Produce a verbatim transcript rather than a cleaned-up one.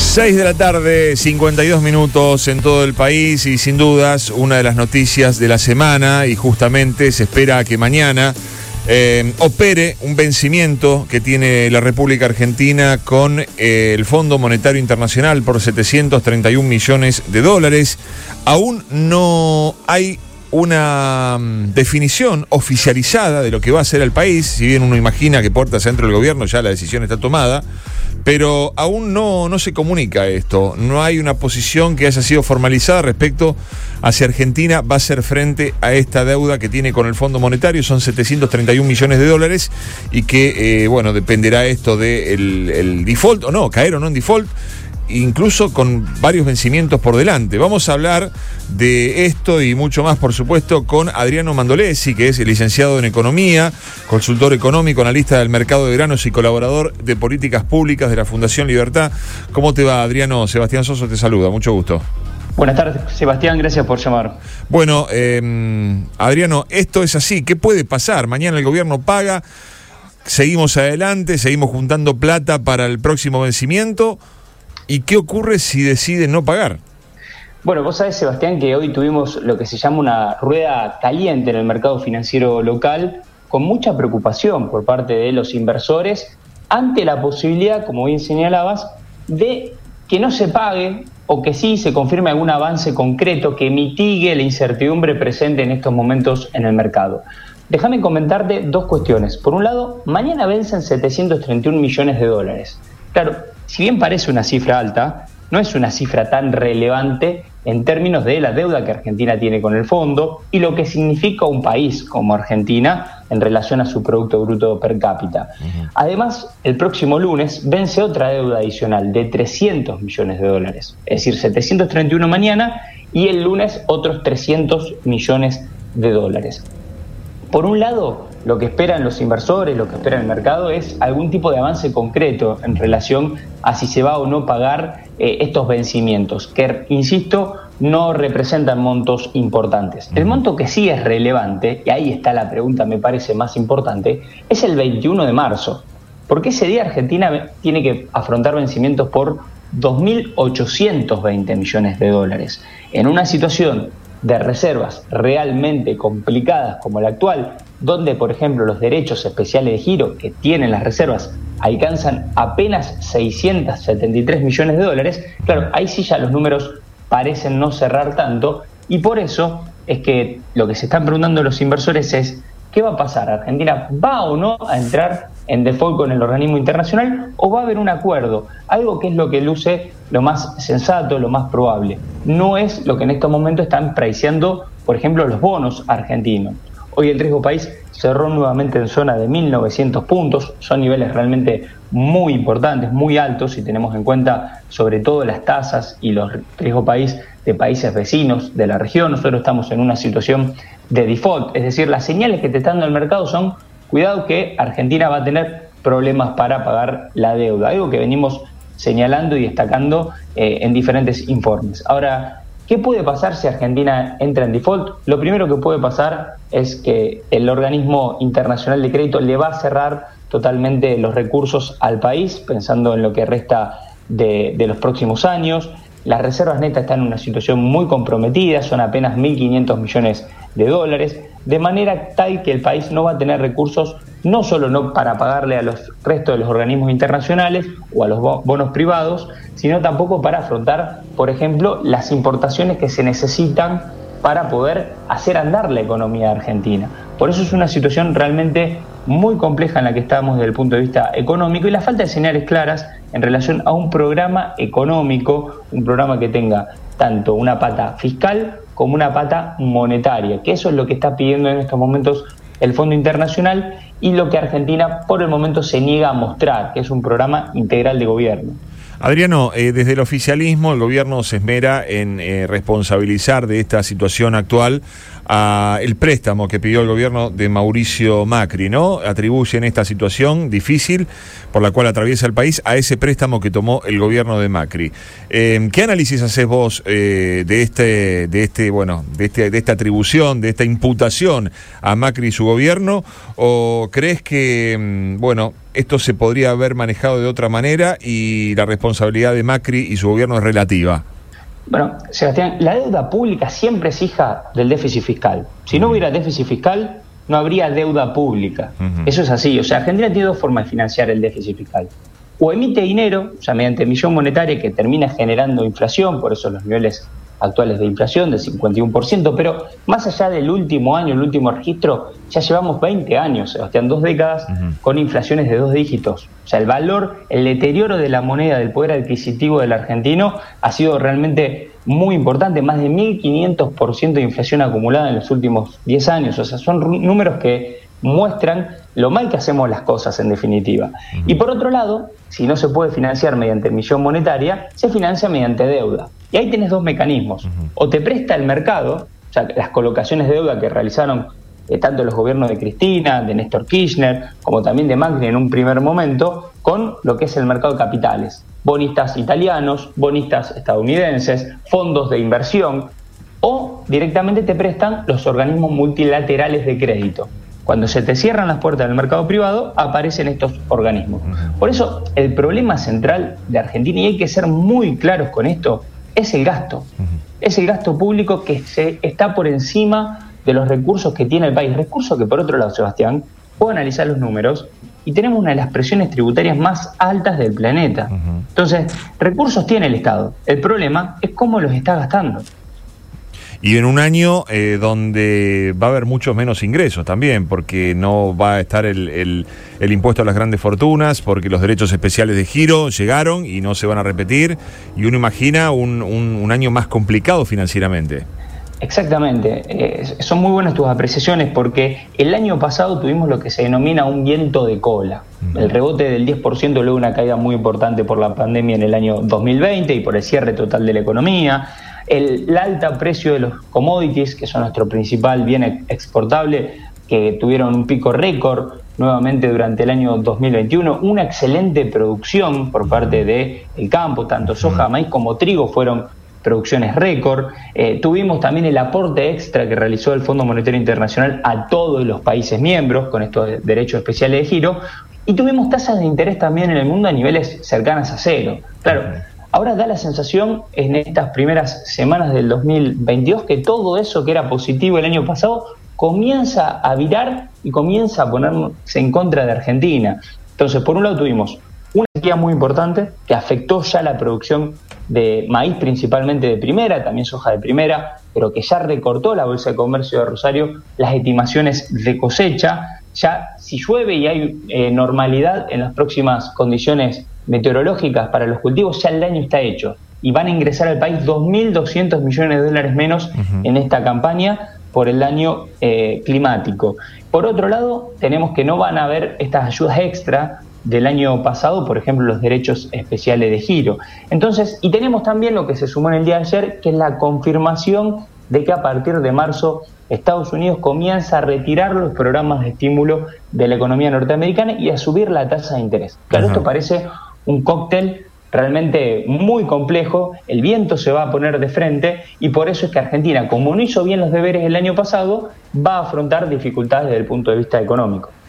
seis de la tarde, cincuenta y dos minutos en todo el país y sin dudas una de las noticias de la semana, y justamente se espera que mañana eh, opere un vencimiento que tiene la República Argentina con eh, el Fondo Monetario Internacional por setecientos treinta y un millones de dólares. Aún no hay una um, definición oficializada de lo que va a hacer el país, si bien uno imagina que puertas adentro del gobierno ya la decisión está tomada, pero aún no, no se comunica esto, no hay una posición que haya sido formalizada respecto a si Argentina va a hacer frente a esta deuda que tiene con el Fondo Monetario. Son setecientos treinta y un millones de dólares y que, eh, bueno, dependerá esto del el default o no, caer o no en default, incluso con varios vencimientos por delante. Vamos a hablar de esto y mucho más, por supuesto, con Adriano Mandolesi, que es licenciado en Economía, consultor económico, analista del mercado de granos y colaborador de políticas públicas de la Fundación Libertad. ¿Cómo te va, Adriano? Sebastián Soso te saluda, mucho gusto. Buenas tardes, Sebastián, gracias por llamar. Bueno, eh, Adriano, esto es así. ¿Qué puede pasar? Mañana el gobierno paga, seguimos adelante, seguimos juntando plata para el próximo vencimiento. ¿Y qué ocurre si decide no pagar? Bueno, vos sabés, Sebastián, que hoy tuvimos lo que se llama una rueda caliente en el mercado financiero local, con mucha preocupación por parte de los inversores ante la posibilidad, como bien señalabas, de que no se pague o que sí se confirme algún avance concreto que mitigue la incertidumbre presente en estos momentos en el mercado. Déjame comentarte dos cuestiones. Por un lado, mañana vencen setecientos treinta y un millones de dólares. Claro, si bien parece una cifra alta, no es una cifra tan relevante en términos de la deuda que Argentina tiene con el fondo y lo que significa un país como Argentina en relación a su Producto Bruto Per Cápita. Uh-huh. Además, el próximo lunes vence otra deuda adicional de trescientos millones de dólares, es decir, setecientos treinta y uno mañana y el lunes otros trescientos millones de dólares. Por un lado, lo que esperan los inversores, lo que espera el mercado es algún tipo de avance concreto en relación a si se va o no pagar eh, estos vencimientos, que, insisto, no representan montos importantes. El monto que sí es relevante, y ahí está la pregunta, me parece más importante, es el veintiuno de marzo, porque ese día Argentina tiene que afrontar vencimientos por dos mil ochocientos veinte millones de dólares. En una situación de reservas realmente complicadas como la actual, donde, por ejemplo, los derechos especiales de giro que tienen las reservas alcanzan apenas seiscientos setenta y tres millones de dólares, claro, ahí sí ya los números parecen no cerrar tanto, y por eso es que lo que se están preguntando los inversores es ¿qué va a pasar? ¿Argentina va o no a entrar en default con el organismo internacional o va a haber un acuerdo? Algo que es lo que luce lo más sensato, lo más probable. No es lo que en estos momentos están priceando, por ejemplo, los bonos argentinos. Hoy el riesgo país cerró nuevamente en zona de mil novecientos puntos, son niveles realmente muy importantes, muy altos, si tenemos en cuenta sobre todo las tasas y los riesgo país de países vecinos de la región. Nosotros estamos en una situación de default, es decir, las señales que te está dando el mercado son, cuidado que Argentina va a tener problemas para pagar la deuda, algo que venimos señalando y destacando eh, en diferentes informes. Ahora, ¿qué puede pasar si Argentina entra en default? Lo primero que puede pasar es que el organismo internacional de crédito le va a cerrar totalmente los recursos al país, pensando en lo que resta de, de los próximos años. Las reservas netas están en una situación muy comprometida, son apenas mil quinientos millones de dólares, de manera tal que el país no va a tener recursos no solo no para pagarle a los restos de los organismos internacionales o a los bonos privados, sino tampoco para afrontar, por ejemplo, las importaciones que se necesitan para poder hacer andar la economía argentina. Por eso es una situación realmente muy compleja en la que estamos desde el punto de vista económico y la falta de señales claras en relación a un programa económico, un programa que tenga tanto una pata fiscal como una pata monetaria, que eso es lo que está pidiendo en estos momentos el Fondo Internacional y lo que Argentina por el momento se niega a mostrar, que es un programa integral de gobierno. Adriano, eh, desde el oficialismo el gobierno se esmera en eh, responsabilizar de esta situación actual a el préstamo que pidió el gobierno de Mauricio Macri, ¿no? Atribuyen esta situación difícil por la cual atraviesa el país a ese préstamo que tomó el gobierno de Macri. Eh, ¿Qué análisis haces vos eh, de este, de este, bueno, de este, de esta atribución, de esta imputación a Macri y su gobierno? ¿O crees que, bueno, esto se podría haber manejado de otra manera y la responsabilidad de Macri y su gobierno es relativa. Bueno, Sebastián, la deuda pública siempre es hija del déficit fiscal. Si no hubiera déficit fiscal, no habría deuda pública. Uh-huh. Eso es así. O sea, Argentina tiene dos formas de financiar el déficit fiscal. O emite dinero, o sea, mediante emisión monetaria que termina generando inflación, por eso los niveles actuales de inflación del cincuenta y uno por ciento, pero más allá del último año, el último registro, ya llevamos veinte años, Sebastián, dos décadas, uh-huh. con inflaciones de dos dígitos. O sea, el valor, el deterioro de la moneda, del poder adquisitivo del argentino ha sido realmente muy importante, más de mil quinientos por ciento de inflación acumulada en los últimos diez años. O sea, son números que muestran lo mal que hacemos las cosas, en definitiva. Uh-huh. Y por otro lado, si no se puede financiar mediante emisión monetaria, se financia mediante deuda. Y ahí tenés dos mecanismos. Uh-huh. O te presta el mercado, o sea, las colocaciones de deuda que realizaron eh, tanto los gobiernos de Cristina, de Néstor Kirchner, como también de Macri en un primer momento, con lo que es el mercado de capitales. Bonistas italianos, bonistas estadounidenses, fondos de inversión, o directamente te prestan los organismos multilaterales de crédito. Cuando se te cierran las puertas del mercado privado, aparecen estos organismos. Por eso, el problema central de Argentina, y hay que ser muy claros con esto, es el gasto. Es el gasto público que se está por encima de los recursos que tiene el país. Recursos que, por otro lado, Sebastián, puedo analizar los números y tenemos una de las presiones tributarias más altas del planeta. Entonces, recursos tiene el Estado. El problema es cómo los está gastando. Y en un año eh, donde va a haber muchos menos ingresos también, porque no va a estar el, el, el impuesto a las grandes fortunas, porque los derechos especiales de giro llegaron y no se van a repetir, y uno imagina un, un, un año más complicado financieramente. Exactamente, eh, son muy buenas tus apreciaciones, porque el año pasado tuvimos lo que se denomina un viento de cola. Uh-huh. El rebote del diez por ciento, luego una caída muy importante por la pandemia en el año dos mil veinte y por el cierre total de la economía. El, el alto precio de los commodities, que son nuestro principal bien exportable, que tuvieron un pico récord nuevamente durante el año dos mil veintiuno, una excelente producción por parte del campo, tanto soja, maíz como trigo fueron producciones récord. Eh, tuvimos también el aporte extra que realizó el Fondo Monetario Internacional a todos los países miembros con estos derechos especiales de giro, y tuvimos tasas de interés también en el mundo a niveles cercanas a cero. Claro, ahora da la sensación en estas primeras semanas del dos mil veintidós que todo eso que era positivo el año pasado comienza a virar y comienza a ponerse en contra de Argentina. Entonces, por un lado tuvimos una sequía muy importante que afectó ya la producción de maíz principalmente de primera, también soja de primera, pero que ya recortó la Bolsa de Comercio de Rosario las estimaciones de cosecha. Ya si llueve y hay eh, normalidad en las próximas condiciones meteorológicas para los cultivos, ya el daño está hecho y van a ingresar al país dos mil doscientos millones de dólares menos uh-huh. en esta campaña por el daño eh, climático. Por otro lado, tenemos que no van a haber estas ayudas extra del año pasado, por ejemplo, los derechos especiales de giro. Entonces, y tenemos también lo que se sumó en el día de ayer, que es la confirmación de que a partir de marzo Estados Unidos comienza a retirar los programas de estímulo de la economía norteamericana y a subir la tasa de interés. Claro, uh-huh. esto parece un cóctel realmente muy complejo, el viento se va a poner de frente y por eso es que Argentina, como no hizo bien los deberes el año pasado, va a afrontar dificultades desde el punto de vista económico.